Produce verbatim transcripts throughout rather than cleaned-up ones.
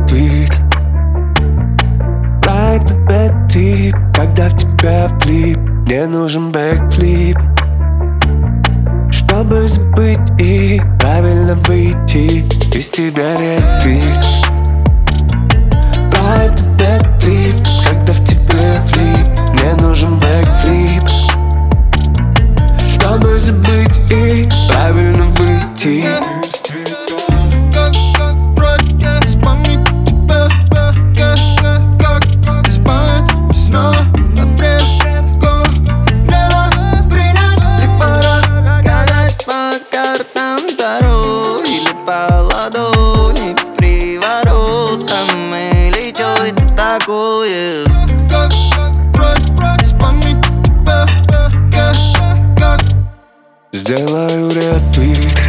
ретвит. Про этот бэд-трип, когда в тебя влип. Мне нужен бэкфлип, чтобы забыть и правильно выйти из тебя ретвит. Про этот бэд-трип, когда в тебя влип. Мне нужен бэкфлип, чтобы забыть и правильно выйти. Сделаю ретвит.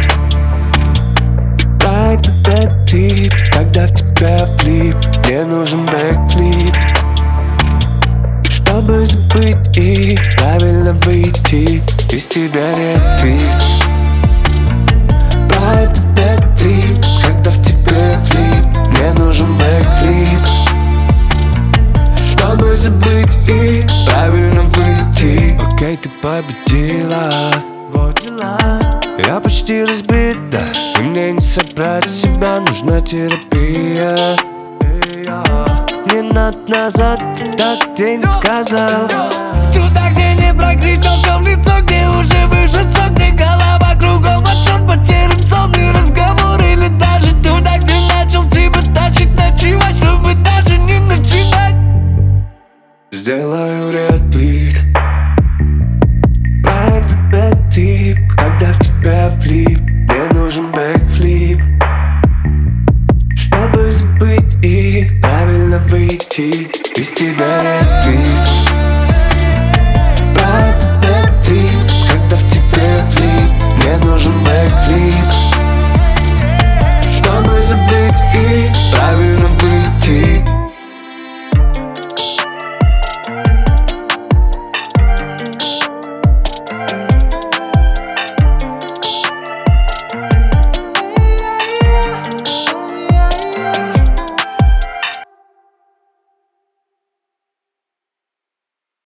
Про этот бэд-трип, когда в тебя влип. Мне нужен бэкфлип, чтобы забыть и правильно выйти из тебя ретвит. Про этот бэд-трип, когда в тебя влип. Мне нужен бэкфлип, чтобы забыть и правильно выйти. Окей, ты победила, вот дела. Я почти разбит, да, и мне не собрать себя, нужна терапия. Не надо назад, ты так где не сказал. Туда, где не прокричал все в лицо, где уже вышел сон, где голова кругом отцом, потерян сон и разговор. Или даже туда, где начал тебя тащить, ночевать, чтобы даже не начинать. Сделаю ретвит. Про этот бэд-трип, когда в тебя влип. Мне нужен бэкфлип, чтобы забыть и правильно выйти из тебя ретвит.